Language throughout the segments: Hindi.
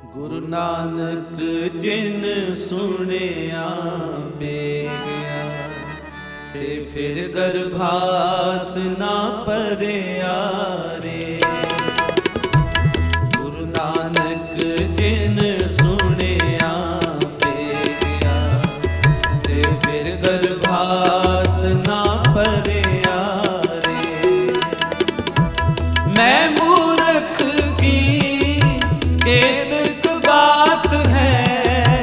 गुरु नानक जिन सुनिया बेगिया से फिर गर्भास ना परया रे। गुरु नानक जिन सुनिया बेगिया से फिर गर्भास ना परया रे। मैं मूर्ख की केतक बात है,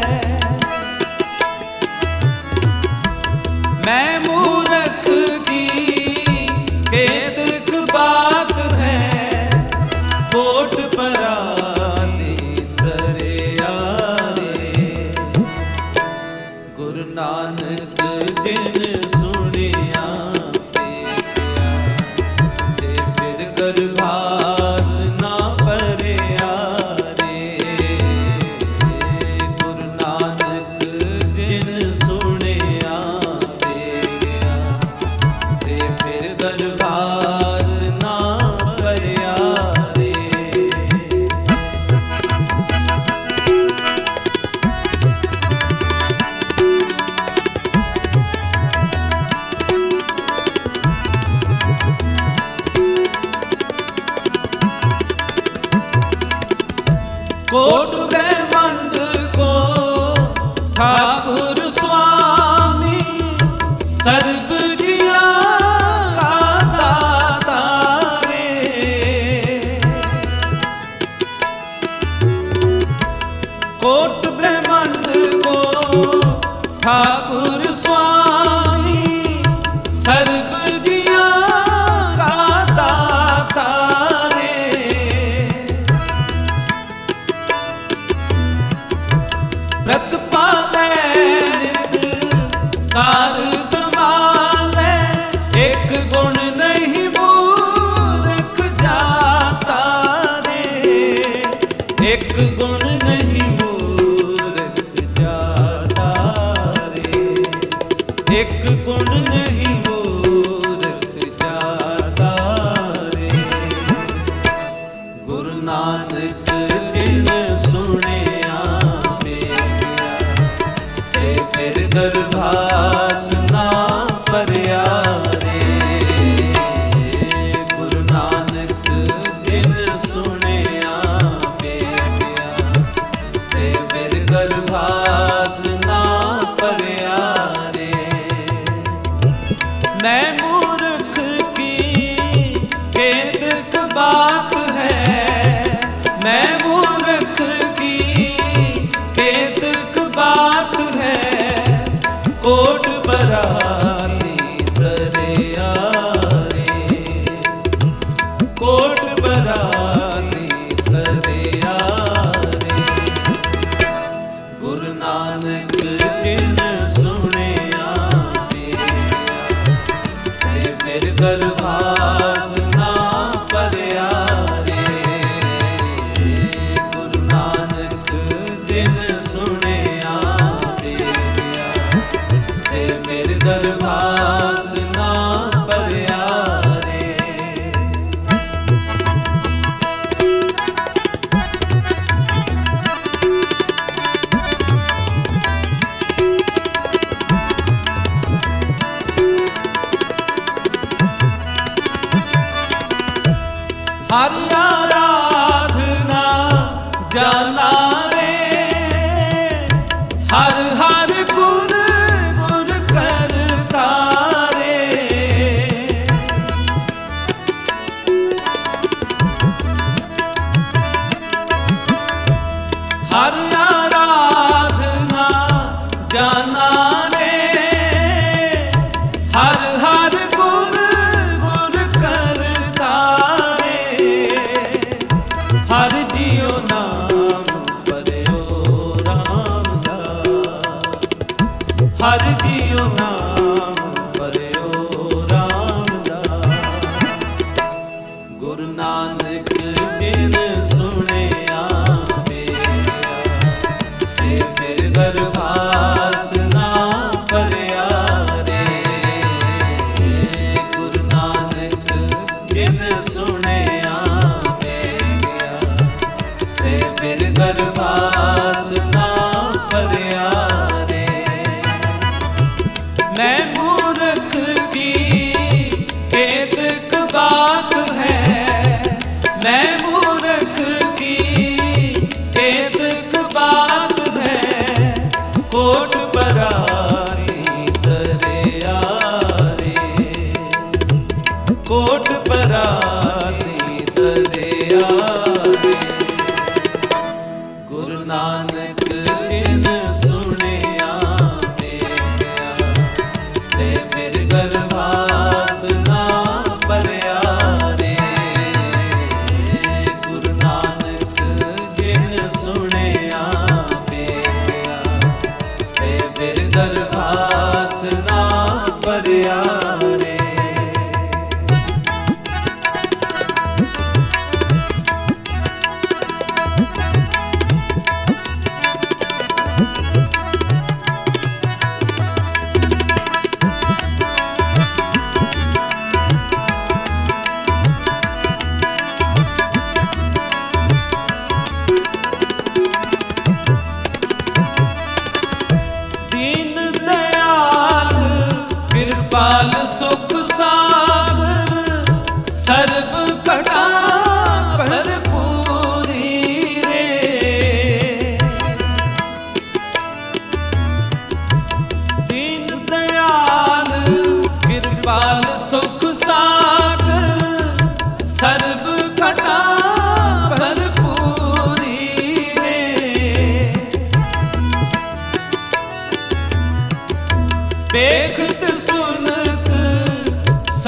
मैं मूर्ख की केतक बात है। कोट पराली दरिया रे। गुरु नानक जिन सुनिया बेगिया से फिर गर्भास ना परया। कोट ब्रह्मांड को ठाकुर स्वामी सर्व दिया का दाता रे। कोट ब्रह्मांड को ठाकुर स्वामी सर्व दिया का दाता प्रतिपाले सार संभाले। एक गुण नहीं मूर्ख जाता रे। एक गुण नहीं मूर्ख जाता रे। एक गुण नहीं मूर्ख जाता रे। गुरु नानक जिन सुनिया फिर गर्भास ना परया रे। गुरु नानक जिन सुनिया बेगिया से फिर गर्भास ना परया रे। मैं मूर्ख की केतक बात है, मैं मूर्ख की केतक बात है। कोट पराली दरिया रे। कोट पराली दरिया रे। गुरु नानक जिन सुनिया बेगिया से फिर गर्भास ना परया रे। गुरु नानक जिन सुनिया से फिर गर्भास ना परया रे। हरि आराधना जाना रे। हर हर गुर गुर करता रे। हर आराधना जाना रे। हर हर गुर गुर करता रे। हर जियो नाम परयो राम दा। हर जियो नाम परयो राम दा। गुरु नानक जिन सुनिया बेगिया से फिर गर्भास ना परया रे। गुरु नानक जिन सुनिया बेगिया से फिर गर्भास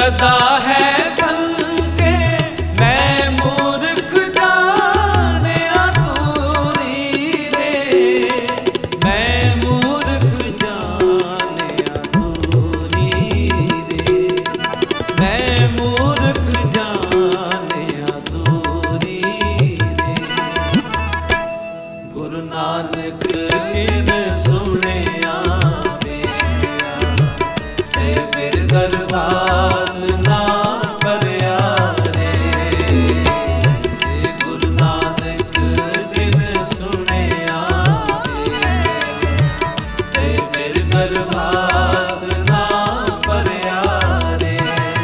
सदा है संके मैं मूर्ख जाने अधूरी रे, मैं मूर्ख जाने अधूरी रे, मैं मूर्ख जाने अधूरी रे। गुरु नानक बिन सुनिया मेरा, से फिर गरबास ना करया रे। गुरु नानक जिन सुनिया मेरा, से फिर गरबास ना करया रे।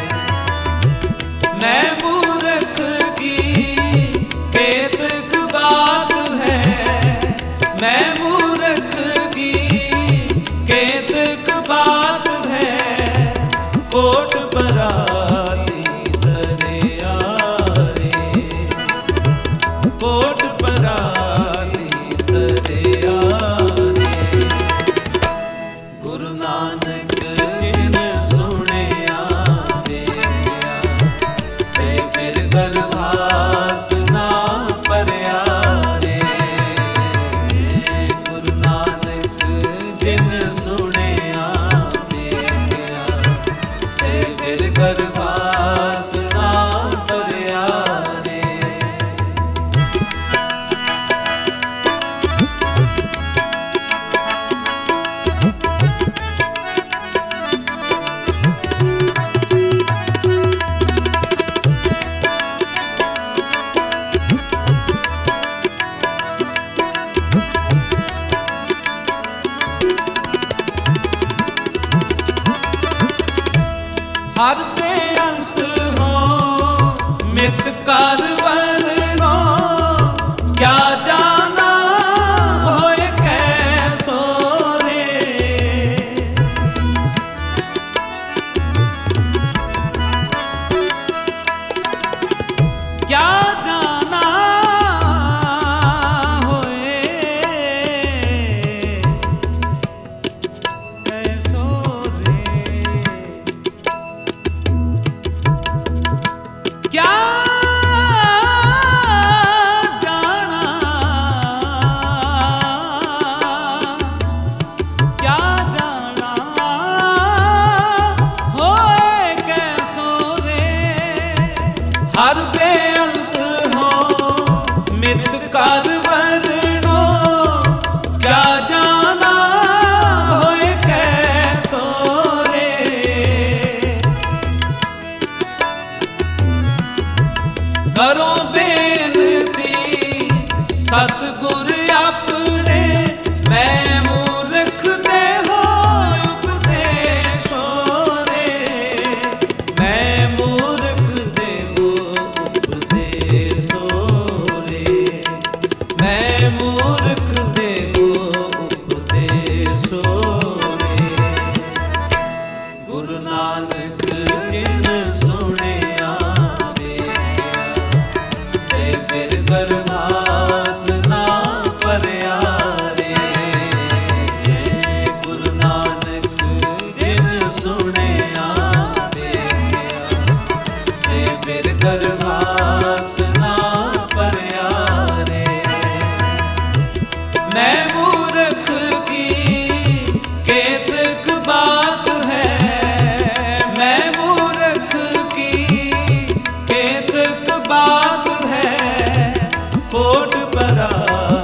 मैं मूर्ख की केतक बात है, मैं मूर्ख की केतक बात है, कोट पराती दरिया रे, कोट पराती दरिया रे। गुरु नानक जिन सुनिया मेरा, से फिर गरबास ना परया रे। गुरु नानक जिन सुनिया मेरा, से फिर गरबास ना परया रे। हर पे अंत हो मित कर वरनो, क्या जाना होए कैसो रे। क्या जाना होए कैसो रे। क्या जाना, क्या जाना होए कैसो रे। हर बेअंत हो मित कर वरनो, क्या जाना होए कैसो रे। करो बेनती सतगुर अपने, मैं मूर्ख दे हो उपदेशो रे, मैं मूर्ख दे हो उपदेशो रे, मैं मूर्ख दे हो उपदेशो रे। गुरु नानक जिन सुनिया मेरा, से फिर गरबास ना परया रे। गुरु नानक जिन सुनिया मेरा, से फिर गरबास ना परया रे। मैं मूर्ख की केतक बात है, मैं मूर्ख की केतक बात है, कोट परा